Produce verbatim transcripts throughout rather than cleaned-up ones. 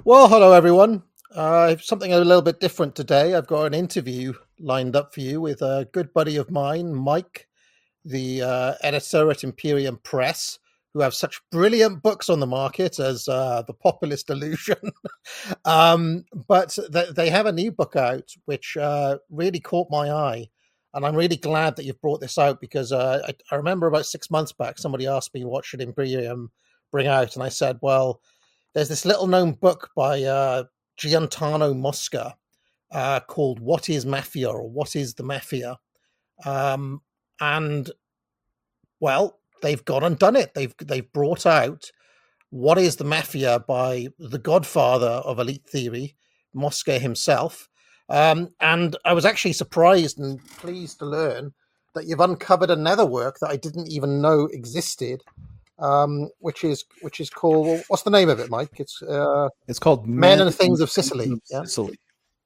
Well, hello everyone. Uh, something a little bit different today. I've got an interview lined up for you with a good buddy of mine, Mike, the uh, editor at Imperium Press, who have such brilliant books on the market as uh, The Populist Illusion. um, but th- they have a new book out which uh, really caught my eye. And I'm really glad that you've brought this out because uh, I, I remember about six months back, somebody asked me what should Imperium bring out. And I said, well, there's this little known book by uh, Giantano Mosca uh, called What is Mafia or What is the Mafia? Um, and well, they've gone and done it. They've they've brought out What is the Mafia by the godfather of elite theory, Mosca himself. Um, and I was actually surprised and pleased to learn that you've uncovered another work that I didn't even know existed, um, which is which is called, what's the name of it, Mike? It's uh, It's called Men Men and Things of and Sicily. Things of Yeah, Sicily.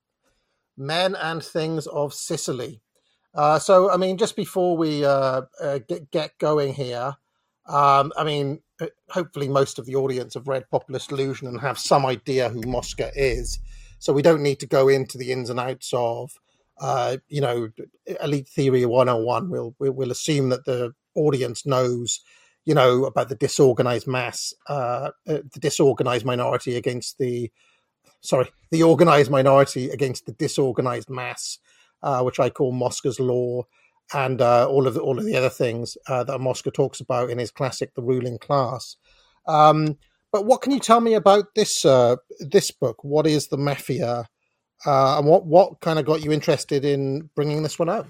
Men and Things of Sicily. Uh, so, I mean, just before we uh, uh, get, get going here, um, I mean, hopefully most of the audience have read Populist Illusion and have some idea who Mosca is. So we don't need to go into the ins and outs of, uh, you know, Elite Theory one oh one. We'll, we'll assume that the audience knows, you know, about the disorganized mass, uh, uh, the disorganized minority against the, sorry, the organized minority against the disorganized mass, uh, which I call Mosca's law, and uh, all of the, all of the other things uh, that Mosca talks about in his classic, The Ruling Class. Um, but what can you tell me about this uh, this book? What is the Mafia, uh, and what what kind of got you interested in bringing this one out?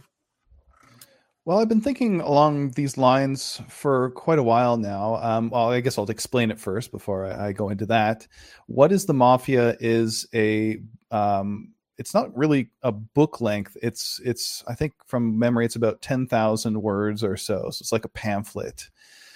Well, I've been thinking along these lines for quite a while now. Um, well, I guess I'll explain it first before I, I go into that. What is the Mafia is a um, it's not really a book length. It's it's I think from memory it's about ten thousand words or so. So it's like a pamphlet.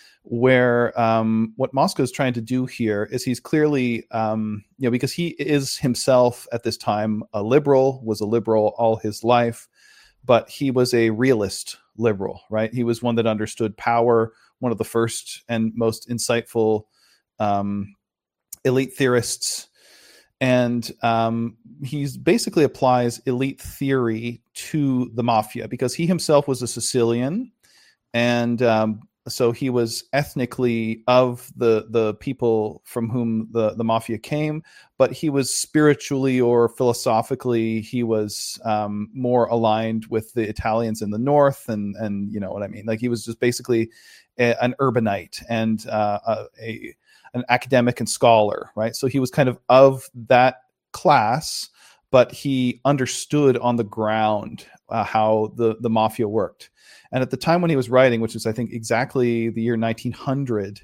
Where um, what Mosca is trying to do here is he's clearly, um, you know, because he is himself at this time a liberal, was a liberal all his life, but he was a realist liberal, right? He was one that understood power, one of the first and most insightful um, elite theorists. And um, he's basically applies elite theory to the mafia because he himself was a Sicilian. And um, so he was ethnically of the the people from whom the, the mafia came, but he was spiritually or philosophically, he was um, more aligned with the Italians in the north. And, and you know what I mean? Like he was just basically a, an urbanite and uh, a, a an academic and scholar, right? So he was kind of of that class, but he understood on the ground uh, how the, the mafia worked. And at the time when he was writing, which is, I think, exactly the year nineteen hundred,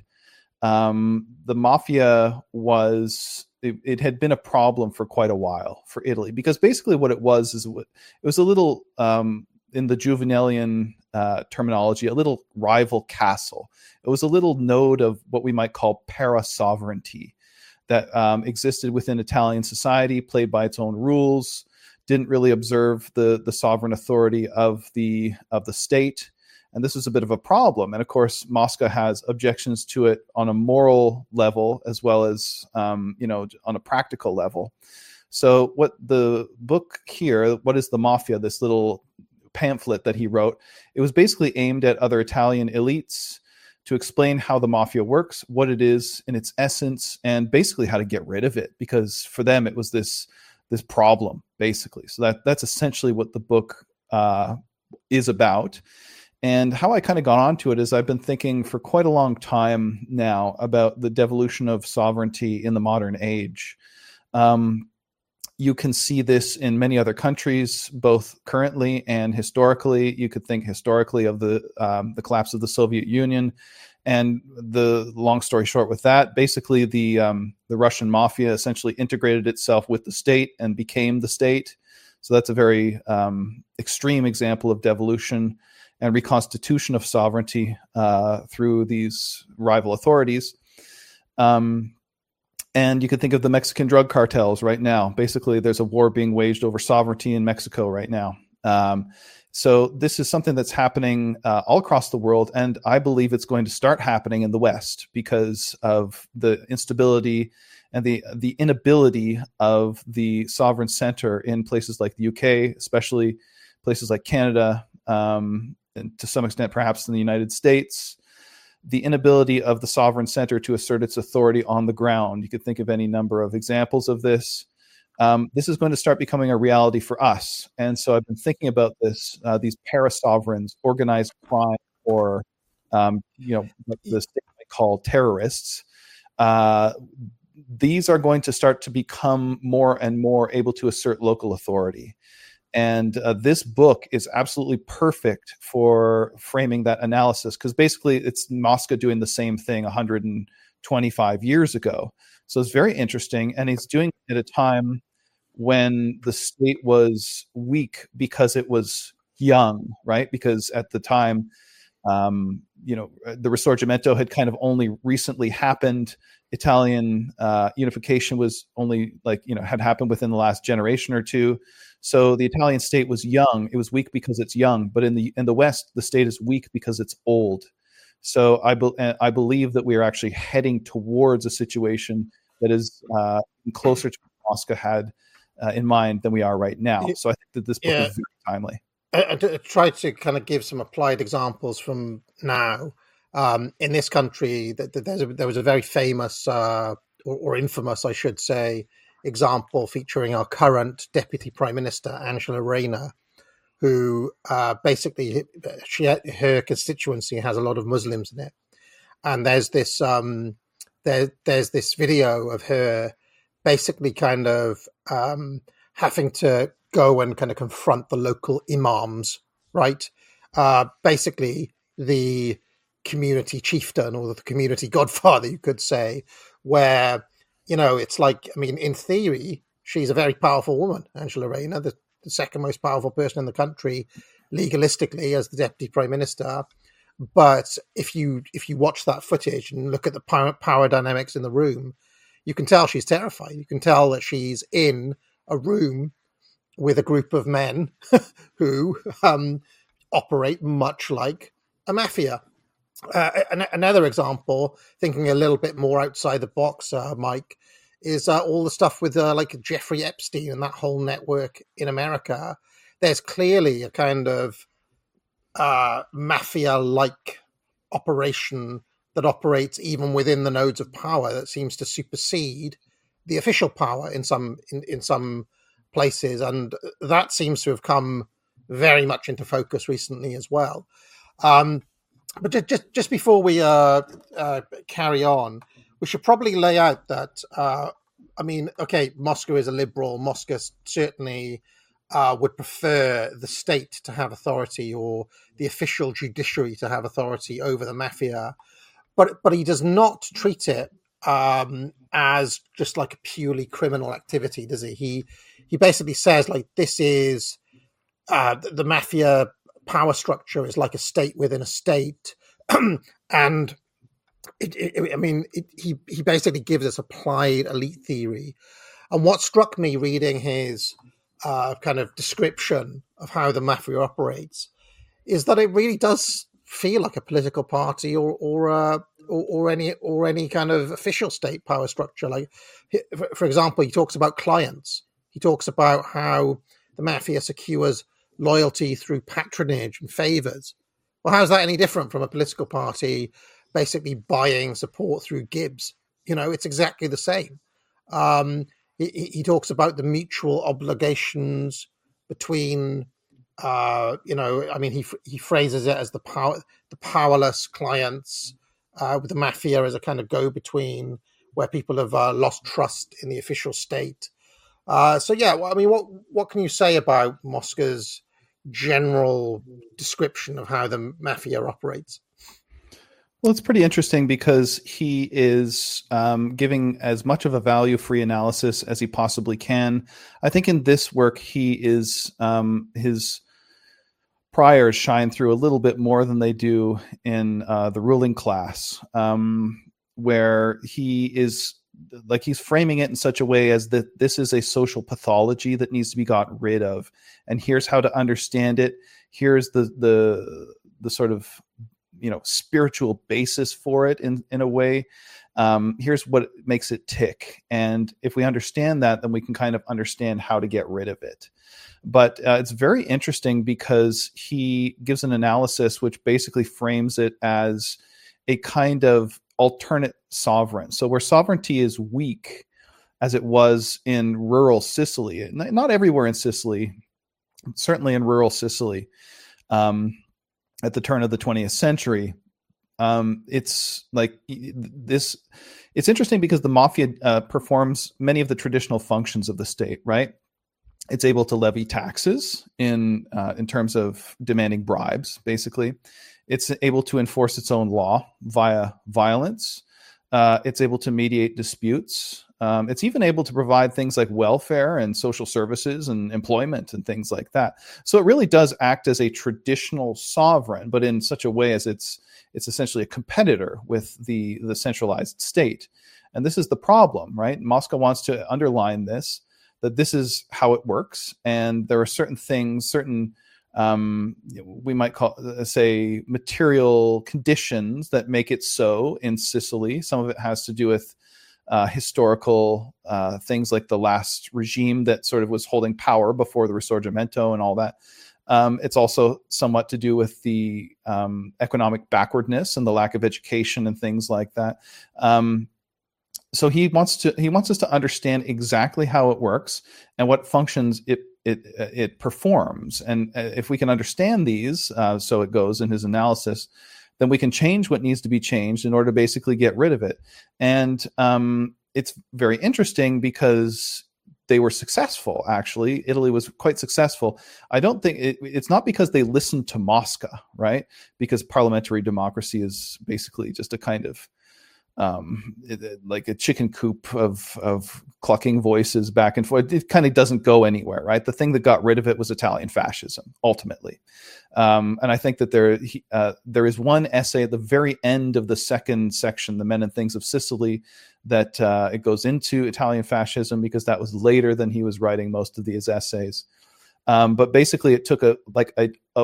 um, the mafia was, it, it had been a problem for quite a while for Italy. Because basically what it was, is it was a little, um, in the Juvenalian uh, terminology, a little rival castle. It was a little node of what we might call para-sovereignty that um, existed within Italian society, played by its own rules, didn't really observe the the sovereign authority of the of the state, and this was a bit of a problem. And of course, Mosca has objections to it on a moral level as well as um, you know on a practical level. So, what the book here, What is the Mafia? This little pamphlet that he wrote, it was basically aimed at other Italian elites to explain how the mafia works, what it is in its essence, and basically how to get rid of it. Because for them, it was this. this problem, basically. So that that's essentially what the book uh, is about. And how I kind of got onto it is I've been thinking for quite a long time now about the devolution of sovereignty in the modern age. Um, you can see this in many other countries, both currently and historically. You could think historically of the um, the collapse of the Soviet Union. And the long story short with that, basically the um, the Russian mafia essentially integrated itself with the state and became the state. So that's a very um, extreme example of devolution and reconstitution of sovereignty uh, through these rival authorities. Um, and you could think of the Mexican drug cartels right now. Basically, there's a war being waged over sovereignty in Mexico right now. Um, So this is something that's happening uh, all across the world, and I believe it's going to start happening in the West because of the instability and the the inability of the sovereign center in places like the U K, especially places like Canada, um, and to some extent perhaps in the United States, the inability of the sovereign center to assert its authority on the ground. You could think of any number of examples of this. Um, this is going to start becoming a reality for us. And so I've been thinking about this, uh, these para-sovereigns, organized crime, or um, you know, what the state might call terrorists. Uh, these are going to start to become more and more able to assert local authority. And uh, this book is absolutely perfect for framing that analysis, because basically it's Mosca doing the same thing one hundred twenty-five years ago. So it's very interesting, and he's doing it at a time when the state was weak because it was young, right? Because at the time, um, you know, the Risorgimento had kind of only recently happened. Italian uh, unification was only like, you know, had happened within the last generation or two. So the Italian state was young. It was weak because it's young. But in the in the West, the state is weak because it's old. So I, be, I believe that we are actually heading towards a situation that is uh, closer to what Mosca had uh, in mind than we are right now. So I think that this book yeah. is very timely. I, I tried to kind of give some applied examples from now. Um, in this country, that there's a, there was a very famous uh, or, or infamous, I should say, example featuring our current Deputy Prime Minister, Angela Rayner, who uh, basically she her constituency has a lot of Muslims in it, and there's this um, there there's this video of her basically kind of um, having to go and kind of confront the local imams, right? Uh, basically, the community chieftain or the community godfather, you could say, where, you know, it's like, I mean, in theory, she's a very powerful woman, Angela Rayner, the, the second most powerful person in the country, legalistically, as the deputy prime minister. But if you if you watch that footage and look at the power, power dynamics in the room, you can tell she's terrified. You can tell that she's in a room with a group of men who um, operate much like a mafia. Uh, another example, thinking a little bit more outside the box, uh, Mike, is uh, all the stuff with uh, like Jeffrey Epstein and that whole network in America. There's clearly a kind of uh, mafia-like operation that operates even within the nodes of power that seems to supersede the official power in some in, in some places, and that seems to have come very much into focus recently as well. Um, But just, just just before we uh, uh, carry on, we should probably lay out that, uh, I mean, okay, Moscow is a liberal. Moscow certainly uh, would prefer the state to have authority, or the official judiciary to have authority over the mafia. But but he does not treat it um, as just like a purely criminal activity, does he? He, he basically says, like, this is uh, the, the mafia power structure is like a state within a state. and it, it, I mean, it, he, he basically gives us applied elite theory. And what struck me reading his uh, kind of description of how the mafia operates is that it really does feel like a political party or or, uh, or, or any or any kind of official state power structure. Like, for example, he talks about clients. He talks about how the mafia secures loyalty through patronage and favors. Well, how's that any different from a political party basically buying support through gibs? You know, it's exactly the same. Um, he, he talks about the mutual obligations between, uh, you know, I mean, he he phrases it as the power, the powerless clients, uh, with the mafia as a kind of go-between where people have uh, lost trust in the official state. Uh, so, yeah, well, I mean, what what can you say about Moscow's general description of how the mafia operates? Well, it's pretty interesting because he is um, giving as much of a value-free analysis as he possibly can. I think in this work, he is um, his priors shine through a little bit more than they do in uh, the ruling class, um, where he is like he's framing it in such a way as that this is a social pathology that needs to be gotten rid of, and here's how to understand it. Here's the the the sort of you know, spiritual basis for it in, in a way. Um, here's what makes it tick. And if we understand that, then we can kind of understand how to get rid of it. But uh, it's very interesting because he gives an analysis which basically frames it as a kind of alternate sovereign. So where sovereignty is weak, as it was in rural Sicily, not everywhere in Sicily, certainly in rural Sicily, um, at the turn of the twentieth century, um, it's like this. It's interesting because the mafia uh, performs many of the traditional functions of the state, right? It's able to levy taxes in uh, in terms of demanding bribes, basically. It's able to enforce its own law via violence. Uh, it's able to mediate disputes. Um, it's even able to provide things like welfare and social services and employment and things like that. So it really does act as a traditional sovereign, but in such a way as it's it's essentially a competitor with the, the centralized state. And this is the problem, right? Moscow wants to underline this, that this is how it works. And there are certain things, certain um, we might call, uh, say, material conditions that make it so in Sicily. Some of it has to do with uh, historical uh, things like the last regime that sort of was holding power before the Risorgimento and all that. Um, it's also somewhat to do with the um, economic backwardness and the lack of education and things like that. Um, so he wants to he wants us to understand exactly how it works and what functions it it it performs. And if we can understand these, uh, so it goes in his analysis, then we can change what needs to be changed in order to basically get rid of it. And um, it's very interesting because they were successful, actually. Italy was quite successful. I don't think it, it's not because they listened to Mosca, right? Because parliamentary democracy is basically just a kind of um, it, like a chicken coop of of clucking voices back and forth. It kind of doesn't go anywhere, right? The thing that got rid of it was Italian fascism, ultimately. Um, and I think that there uh, there is one essay at the very end of the second section, The Men and Things of Sicily, that uh, it goes into Italian fascism because that was later than he was writing most of these essays. Um, but basically, it took a like a, a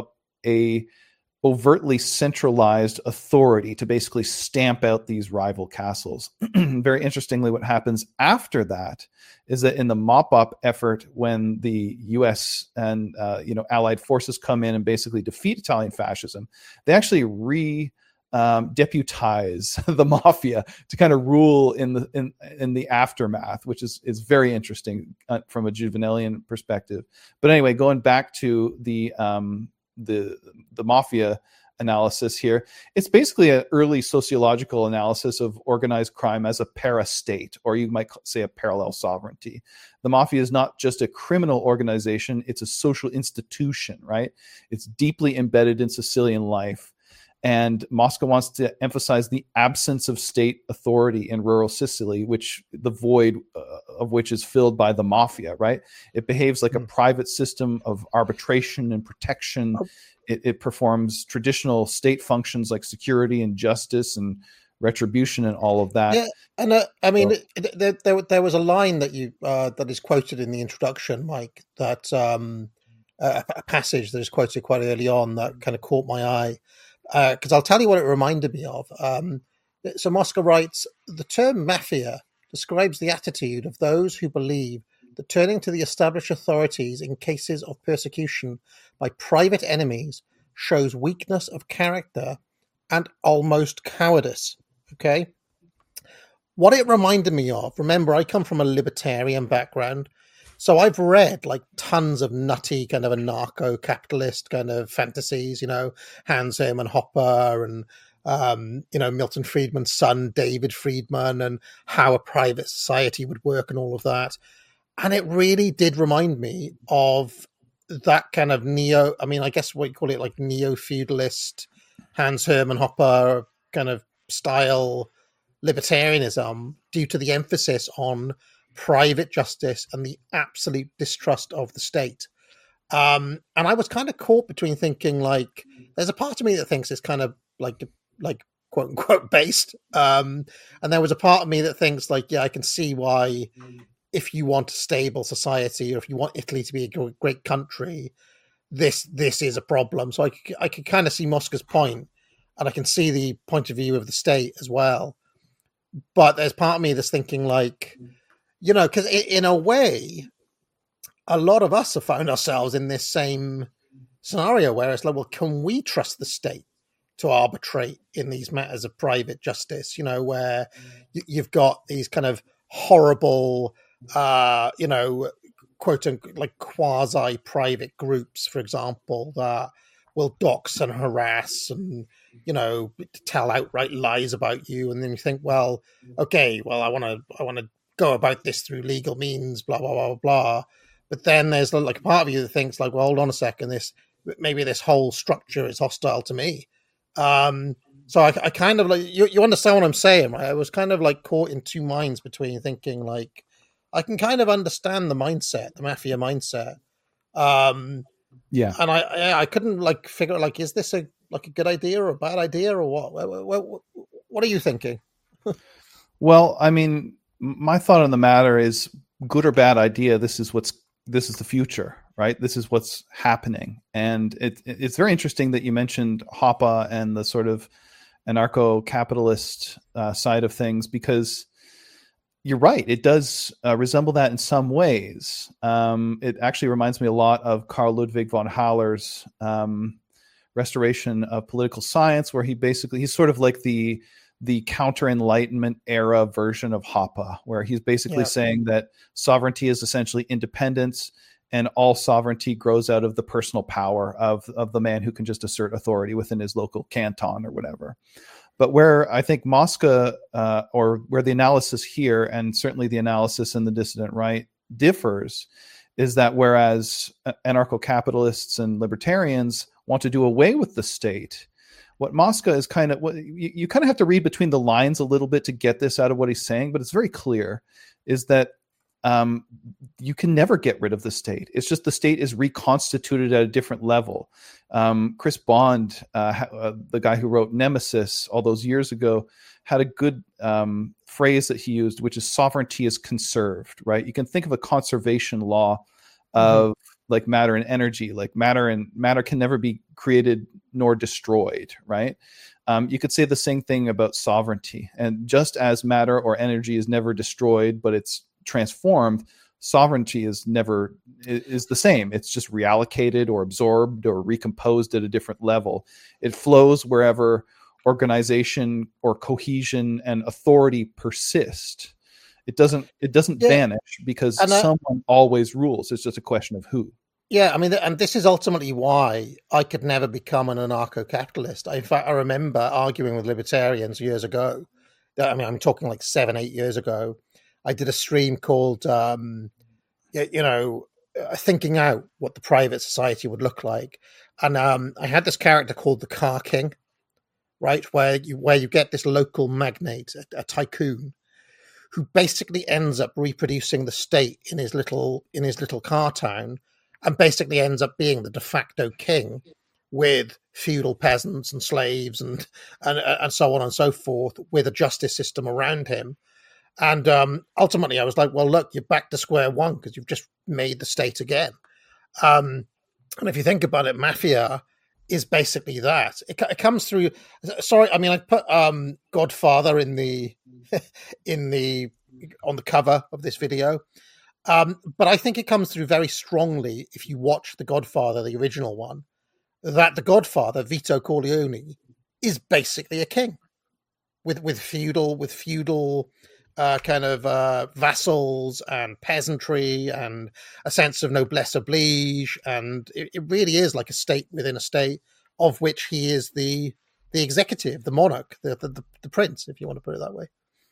a overtly centralized authority to basically stamp out these rival castles. Very interestingly, what happens after that is that in the mop-up effort, when the U S and uh, you know allied forces come in and basically defeat Italian fascism, they actually re um, deputize the mafia to kind of rule in the in in the aftermath, which is is very interesting uh, from a Juvenalian perspective. But anyway, going back to the um, the the mafia analysis here, it's basically an early sociological analysis of organized crime as a para-state, or you might say a parallel sovereignty. The mafia is not just a criminal organization, it's a social institution, right? It's deeply embedded in Sicilian life. And Moscow wants to emphasize the absence of state authority in rural Sicily, which the void uh, of which is filled by the mafia, right? It behaves like mm. a private system of arbitration and protection. Oh. It, it performs traditional state functions like security and justice and retribution and all of that. Yeah, and uh, I mean, so, it, there, there there was a line that you uh, that is quoted in the introduction, Mike. That um, uh, a passage that is quoted quite early on that kind of caught my eye. Because uh, I'll tell you what it reminded me of. Um, so Mosca writes, the term mafia describes the attitude of those who believe that turning to the established authorities in cases of persecution by private enemies shows weakness of character and almost cowardice. Okay? What it reminded me of, remember, I come from a libertarian background. So I've read like tons of nutty kind of anarcho-capitalist kind of fantasies, you know, Hans Hermann Hoppe and, um, you know, Milton Friedman's son, David Friedman, and how a private society would work and all of that. And it really did remind me of that kind of neo, I mean, I guess what you call it, like neo-feudalist Hans Hermann Hoppe kind of style libertarianism due to the emphasis on private justice and the absolute distrust of the state. Um, and I was kind of caught between thinking, like, there's a part of me that thinks it's kind of like, like quote unquote based. Um, and there was a part of me that thinks like, yeah, I can see why if you want a stable society or if you want Italy to be a great country, this, this is a problem. So I could, I could kind of see Mosca's point. and I can see the point of view of the state as well. But there's part of me that's thinking, like, you know, because in a way, a lot of us have found ourselves in this same scenario where it's like, well, can we trust the state to arbitrate in these matters of private justice? You know, where you've got these kind of horrible, uh, you know, quote unquote, like quasi private groups, for example, that will dox and harass and, you know, tell outright lies about you. And then you think, well, okay, well, I want to, I want to go about this through legal means, blah, blah, blah, blah. But then there's like a part of you that thinks like, well, hold on a second, this, maybe this whole structure is hostile to me. Um, so I, I kind of like, you, you understand what I'm saying, right? I was kind of like caught in two minds between thinking like, I can kind of understand the mindset, the mafia mindset. Um, yeah. And I, I, I couldn't like figure out, like, is this a, like a good idea or a bad idea or what? What, what, what are you thinking? Well, I mean, my thought on the matter is good or bad idea. This is what's, this is the future, right? This is what's happening. And it, it's very interesting that you mentioned Hoppe and the sort of anarcho-capitalist uh, side of things, because you're right. It does uh, resemble that in some ways. Um, it actually reminds me a lot of Carl Ludwig von Haller's um, Restoration of Political Science, where he basically, he's sort of like the the counter-enlightenment era version of Hoppe, where he's basically yeah. saying that sovereignty is essentially independence, and all sovereignty grows out of the personal power of, of the man who can just assert authority within his local canton or whatever. But where I think Mosca, uh, or where the analysis here, and certainly the analysis in the dissident right, differs, is that whereas anarcho-capitalists and libertarians want to do away with the state, what Mosca is kind of, what you, you kind of have to read between the lines a little bit to get this out of what he's saying, but it's very clear, is that um, you can never get rid of the state. It's just the state is reconstituted at a different level. Um, Chris Bond, uh, uh, the guy who wrote Nemesis all those years ago, had a good um, phrase that he used, which is sovereignty is conserved, right? You can think of a conservation law of mm-hmm. like matter and energy, like matter and matter can never be created nor destroyed, right? Um, you could say the same thing about sovereignty. And just as matter or energy is never destroyed, but it's transformed, sovereignty is never is the same. It's just reallocated or absorbed or recomposed at a different level. It flows wherever organization or cohesion and authority persist. It doesn't it doesn't yeah. vanish because I, someone always rules. It's just a question of who. Yeah, I mean, and this is ultimately why I could never become an anarcho-capitalist. In fact, I remember arguing with libertarians years ago. I mean, I'm talking like seven, eight years ago. I did a stream called, um, you know, thinking out what the private society would look like. And um, I had this character called the Car King, right, where you where you get this local magnate, a, a tycoon, who basically ends up reproducing the state in his little in his little car town, and basically ends up being the de facto king with feudal peasants and slaves and and, and so on and so forth, with a justice system around him. And um, ultimately, I was like, well, look, you're back to square one because you've just made the state again. Um, and if you think about it, mafia is basically that. It, it comes through. Sorry, I mean, I put um, Godfather in the in the on the cover of this video, um, but I think it comes through very strongly if you watch The Godfather, the original one, that the Godfather, Vito Corleone, is basically a king with with feudal with feudal. Uh, kind of uh, vassals and peasantry and a sense of noblesse oblige, and it, it really is like a state within a state, of which he is the the executive, the monarch, the, the the prince, if you want to put it that way.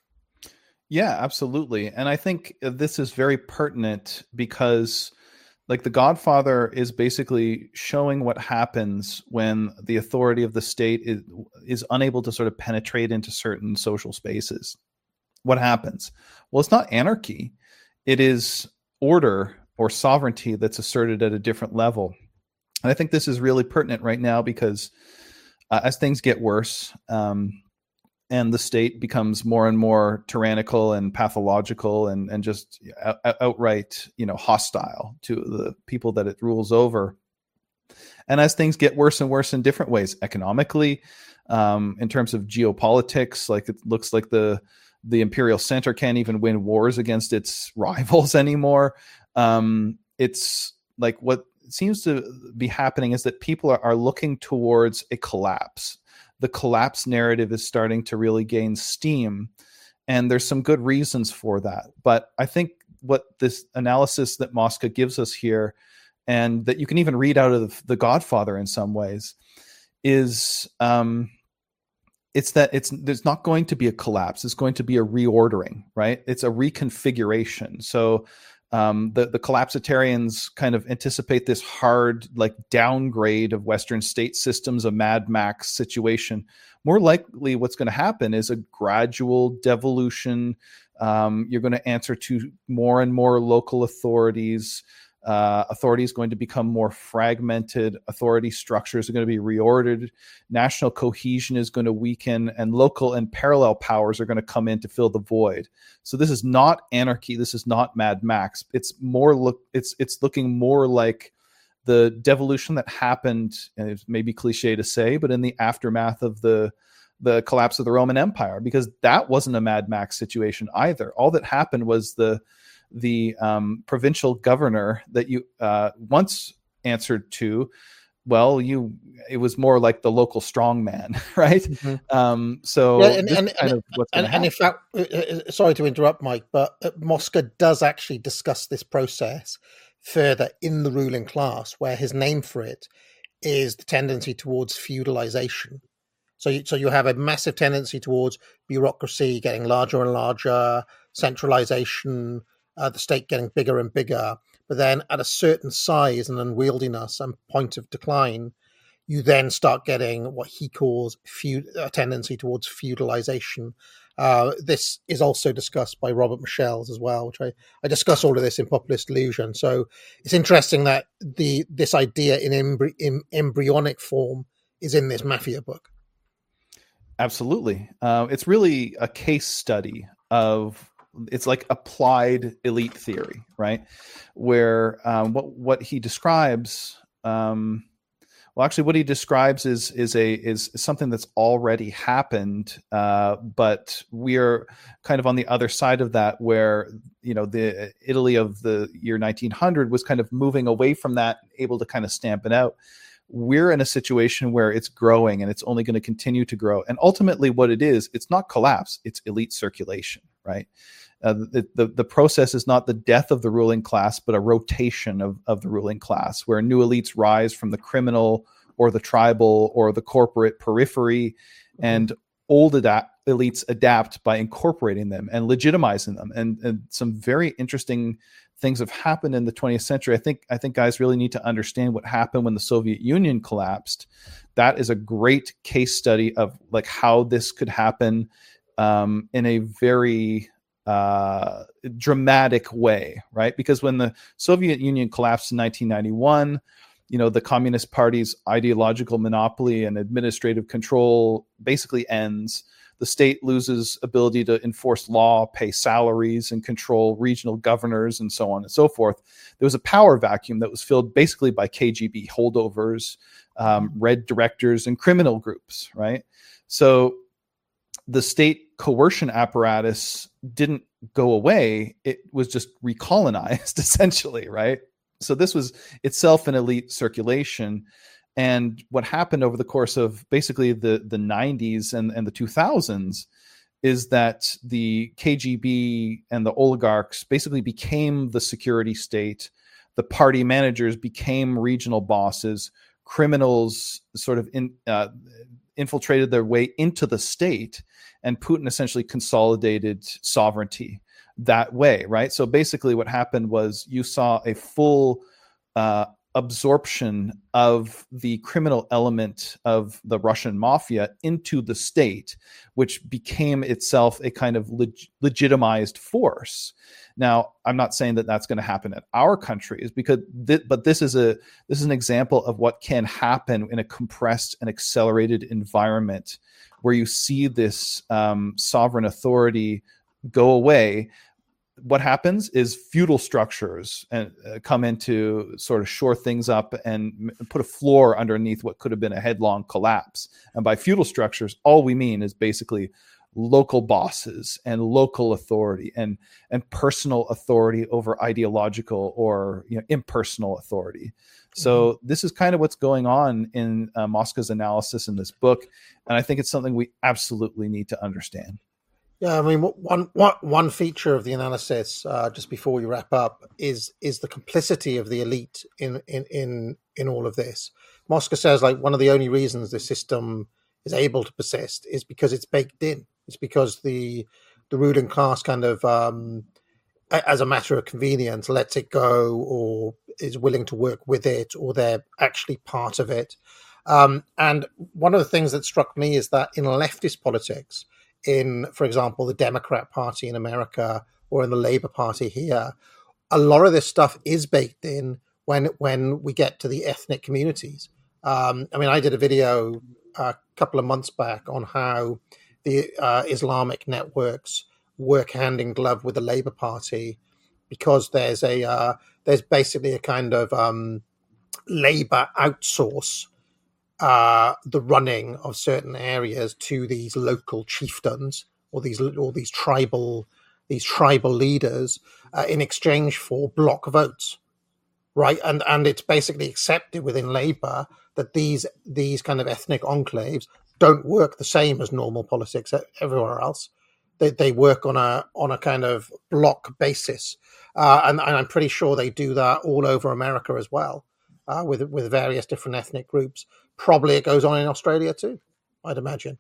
Yeah, absolutely, and I think this is very pertinent because, like, The Godfather is basically showing what happens when the authority of the state is is unable to sort of penetrate into certain social spaces. What happens? Well, it's not anarchy. It is order or sovereignty that's asserted at a different level. And I think this is really pertinent right now because uh, as things get worse um, and the state becomes more and more tyrannical and pathological and, and just out, outright, you know, hostile to the people that it rules over, And as things get worse and worse in different ways, economically, um, in terms of geopolitics, like it looks like the the imperial center can't even win wars against its rivals anymore. Um, it's like what seems to be happening is that people are, are looking towards a collapse. The collapse narrative is starting to really gain steam, and there's some good reasons for that. But I think what this analysis that Mosca gives us here, and that you can even read out of The Godfather in some ways, is um, it's that it's there's not going to be a collapse. It's going to be a reordering, right? It's a reconfiguration. So um, the the collapsitarians kind of anticipate this hard, like, downgrade of Western state systems, a Mad Max situation. More likely, what's going to happen is a gradual devolution. Um, you're going to answer to more and more local authorities. Uh, authority is going to become more fragmented. Authority structures are going to be reordered. National cohesion is going to weaken, and local and parallel powers are going to come in to fill the void. So this is not anarchy. This is not Mad Max. It's more look. It's it's looking more like the devolution that happened, and it's maybe cliche to say, but in the aftermath of the the collapse of the Roman Empire, because that wasn't a Mad Max situation either. All that happened was the the um, provincial governor that you uh, once answered to, well, you it was more like the local strongman, right? Mm-hmm. Um, so yeah, and, this and, is kind and, of what's and, and in fact, uh, sorry to interrupt, Mike, but Mosca does actually discuss this process further in The Ruling Class, where his name for it is the tendency towards feudalization. So you, so you have a massive tendency towards bureaucracy getting larger and larger, centralization, Uh, the state getting bigger and bigger, but then at a certain size and unwieldiness and point of decline, you then start getting what he calls feud, a tendency towards feudalization. Uh, this is also discussed by Robert Michels as well, which I, I discuss all of this in Populist Illusion. So it's interesting that the this idea in, embry, in embryonic form is in this Mafia book. Absolutely. Uh, it's really a case study of it's like applied elite theory, right? Where um, what what he describes, um, well, actually, what he describes is is a is something that's already happened, uh, but we're kind of on the other side of that, where you know the Italy of the year nineteen hundred was kind of moving away from that, able to kind of stamp it out. We're in a situation where it's growing, and it's only going to continue to grow. And ultimately, what it is, it's not collapse; it's elite circulation, right? Uh, the, the the process is not the death of the ruling class, but a rotation of, of the ruling class, where new elites rise from the criminal or the tribal or the corporate periphery, mm-hmm. and old adapt, elites adapt by incorporating them and legitimizing them. And, and some very interesting things have happened in the twentieth century. I think I think guys really need to understand what happened when the Soviet Union collapsed. That is a great case study of like how this could happen um, in a very uh dramatic way, right? Because when the Soviet Union collapsed in nineteen ninety-one, you know, the Communist Party's ideological monopoly and administrative control basically ends. The state loses ability to enforce law, pay salaries, and control regional governors, and so on and so forth. There was a power vacuum that was filled basically by K G B holdovers, um, red directors, and criminal groups, right? So the state coercion apparatus didn't go away. It was just recolonized, essentially, right? So this was itself an elite circulation. And what happened over the course of basically the, the nineties and, and the two thousands is that the K G B and the oligarchs basically became the security state. The party managers became regional bosses. Criminals sort of in, uh, infiltrated their way into the state, and Putin essentially consolidated sovereignty that way, right? So basically what happened was you saw a full uh, absorption of the criminal element of the Russian mafia into the state, which became itself a kind of leg- legitimized force. Now, I'm not saying that that's going to happen in our countries, because, th- but this is a this is an example of what can happen in a compressed and accelerated environment, where you see this um, sovereign authority go away. what happens is feudal structures and uh, come in to sort of shore things up and put a floor underneath what could have been a headlong collapse. And by feudal structures, all we mean is basically local bosses and local authority and and personal authority over ideological or you know impersonal authority. So mm-hmm. this is kind of what's going on in uh, Mosca's analysis in this book, and I think it's something we absolutely need to understand. Yeah, I mean, one one one feature of the analysis, uh, just before we wrap up, is is the complicity of the elite in in in in all of this. Mosca says like one of the only reasons the system is able to persist is because it's baked in. It's because the the ruling class kind of, um, as a matter of convenience, lets it go or is willing to work with it, or they're actually part of it. Um, and one of the things that struck me is that in leftist politics, in, for example, the Democrat Party in America or in the Labour Party here, a lot of this stuff is baked in when when we get to the ethnic communities. Um, I mean, I did a video a couple of months back on how the uh, Islamic networks work hand in glove with the Labour Party, because there's a uh, there's basically a kind of um, Labour outsource uh, the running of certain areas to these local chieftains or these or these tribal these tribal leaders uh, in exchange for block votes, right? And and it's basically accepted within Labour that these these kind of ethnic enclaves don't work the same as normal politics everywhere else. They they work on a on a kind of block basis, uh, and, and I'm pretty sure they do that all over America as well, uh, with with various different ethnic groups. Probably it goes on in Australia too, I'd imagine.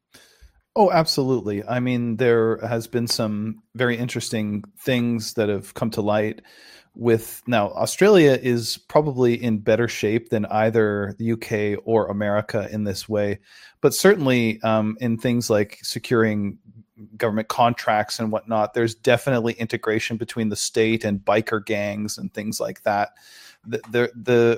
Oh, absolutely. I mean, there has been some very interesting things that have come to light with now Australia is probably in better shape than either the U K or America in this way, but certainly um, in things like securing government contracts and whatnot, there's definitely integration between the state and biker gangs and things like that. The the the,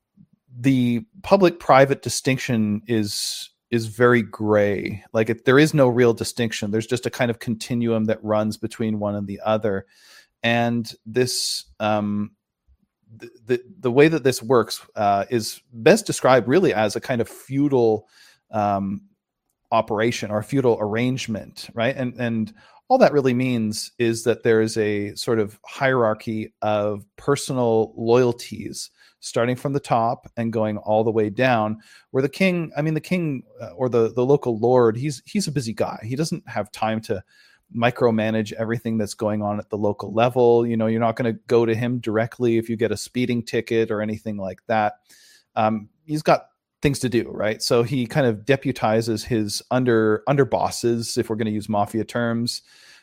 the public-private distinction is is very gray. Like it, there is no real distinction. There's just a kind of continuum that runs between one and the other. And this, um, the, the the way that this works uh, is best described really as a kind of feudal um, operation or feudal arrangement, right? And and all that really means is that there is a sort of hierarchy of personal loyalties, starting from the top and going all the way down. Where the king, I mean, the king uh, or the the local lord, he's he's a busy guy. He doesn't have time to micromanage everything that's going on at the local level. You know, you're not going to go to him directly if you get a speeding ticket or anything like that. Um, he's got things to do, right? So he kind of deputizes his under under bosses, if we're going to use mafia terms,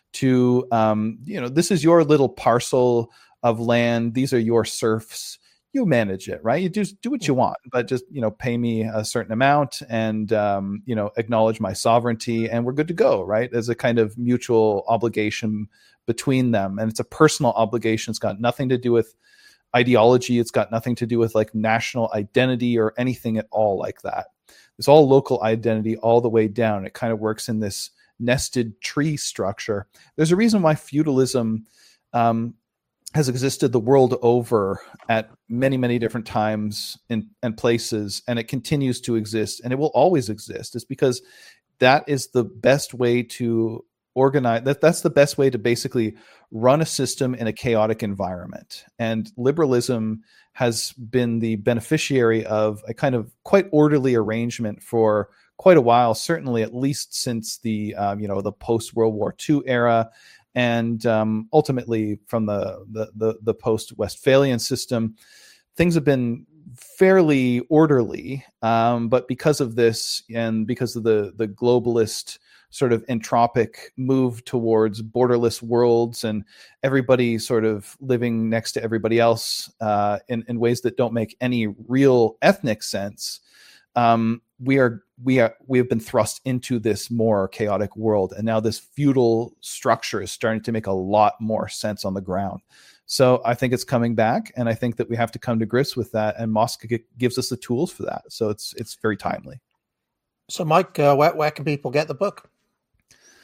to um, you know, this is your little parcel of land. These are your serfs. You manage it, right? You just do what you want, but just, you know, pay me a certain amount and, um, you know, acknowledge my sovereignty and we're good to go, right? As a kind of mutual obligation between them. And it's a personal obligation. It's got nothing to do with ideology. It's got nothing to do with like national identity or anything at all like that. It's all local identity all the way down. It kind of works in this nested tree structure. There's a reason why feudalism, um, has existed the world over at many, many different times in, and places, and it continues to exist, and it will always exist. It's because that is the best way to organize, that, that's the best way to basically run a system in a chaotic environment. And liberalism has been the beneficiary of a kind of quite orderly arrangement for quite a while, certainly at least since the, um, you know, the post-World War Two era, and um, ultimately from the, the, the, the post-Westphalian system. Things have been fairly orderly, um, but because of this and because of the, the globalist sort of entropic move towards borderless worlds and everybody sort of living next to everybody else uh, in, in ways that don't make any real ethnic sense, um, we are we are we have been thrust into this more chaotic world, and now this feudal structure is starting to make a lot more sense on the ground. So I think it's coming back, and I think that we have to come to grips with that, and Mosca g- gives us the tools for that. So it's it's very timely. So Mike, uh, where where can people get the book?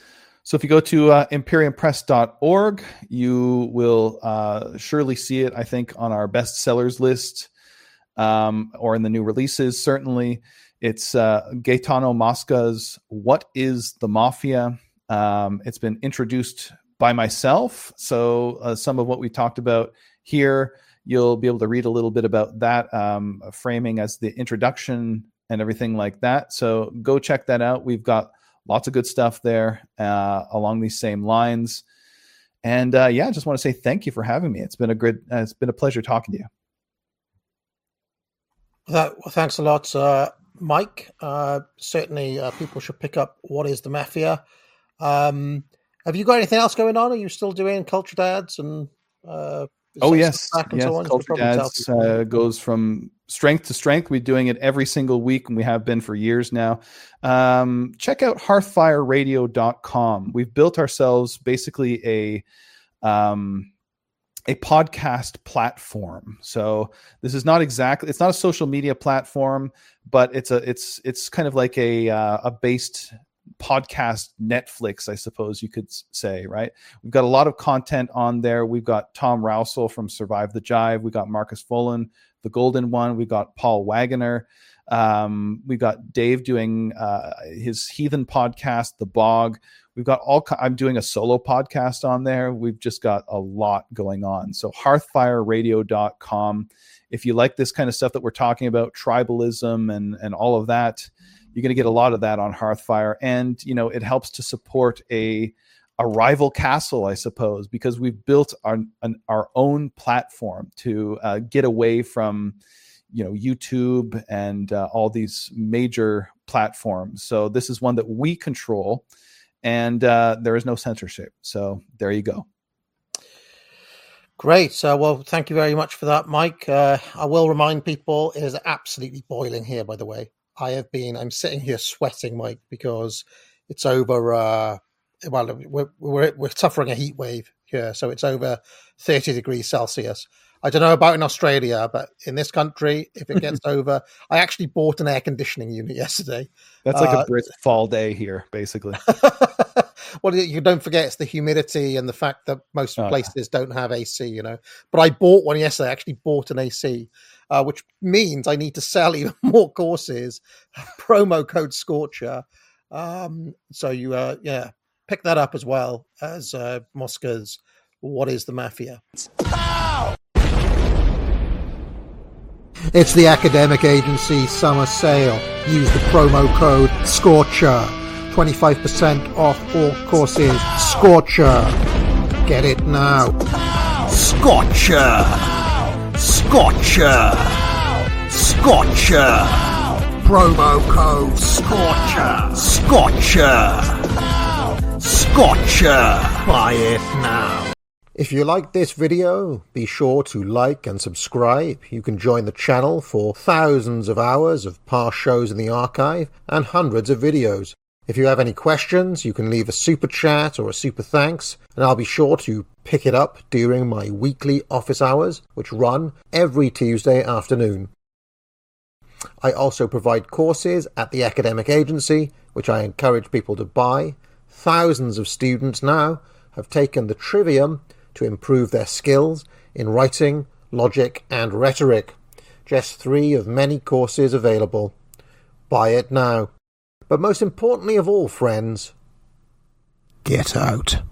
So if you go to uh, imperium press dot org, you will uh, surely see it, I think, on our bestsellers list um, or in the new releases, certainly. It's uh, Gaetano Mosca's What is the Mafia? Um, it's been introduced by myself. So uh, some of what we talked about here, you'll be able to read a little bit about that, um, framing as the introduction and everything like that. So go check that out. We've got lots of good stuff there uh, along these same lines. And uh, yeah, I just want to say thank you for having me. It's been a good, uh, it's been a pleasure talking to you. That, well, thanks a lot, uh, Mike. Uh, certainly uh, people should pick up What is the Mafia? Um, have you got anything else going on? Are you still doing Culture Dads and uh, oh yes, yes. So Culture Dads uh, goes from strength to strength. We're doing it every single week, and we have been for years now. Um, check out hearthfire radio dot com. We've built ourselves basically a um, a podcast platform. So this is not exactly, it's not a social media platform, but it's a it's it's kind of like a uh, a based podcast Netflix, I suppose you could say, right? We've got a lot of content on there. We've got Tom Rousel from Survive the Jive. We got Marcus Folan, the Golden One. We got Paul Wagoner. Um, we've got Dave doing uh, his Heathen podcast, The Bog. We've got all. I'm doing a solo podcast on there. We've just got a lot going on. So hearthfire radio dot com. If you like this kind of stuff that we're talking about, tribalism and and all of that, you're going to get a lot of that on Hearthfire. And, you know, it helps to support a a rival castle, I suppose, because we've built our, an, our own platform to uh, get away from, you know, YouTube and uh, all these major platforms. So this is one that we control, and uh, there is no censorship. So there you go. Great. Uh, well, thank you very much for that, Mike. Uh, I will remind people it is absolutely boiling here, by the way. I have been, I'm sitting here sweating, Mike, because it's over, uh, well, we're, we're, we're suffering a heat wave here. So it's over thirty degrees Celsius. I don't know about in Australia, but in this country, if it gets over, I actually bought an air conditioning unit yesterday. That's like uh, a Brit fall day here, basically. Well, you don't forget it's the humidity and the fact that most oh, places yeah. don't have A C, you know. But I bought one yesterday. I actually bought an A C, uh, which means I need to sell even more courses. Promo code Scorcher. Um, so you, uh, yeah, pick that up as well as uh, Mosca's What is the Mafia? Pow! It's the Academic Agency Summer Sale. Use the promo code Scorcher. twenty-five percent off all courses. Scorcher. Get it now. Scorcher. Scorcher. Scorcher. Promo code Scorcher. Scorcher. Scorcher. Buy it now. If you like this video, be sure to like and subscribe. You can join the channel for thousands of hours of past shows in the archive and hundreds of videos. If you have any questions, you can leave a super chat or a super thanks, and I'll be sure to pick it up during my weekly office hours, which run every Tuesday afternoon. I also provide courses at the Academic Agency, which I encourage people to buy. Thousands of students now have taken the Trivium to improve their skills in writing, logic, and rhetoric. Just three of many courses available. Buy it now. But most importantly of all, friends, get out.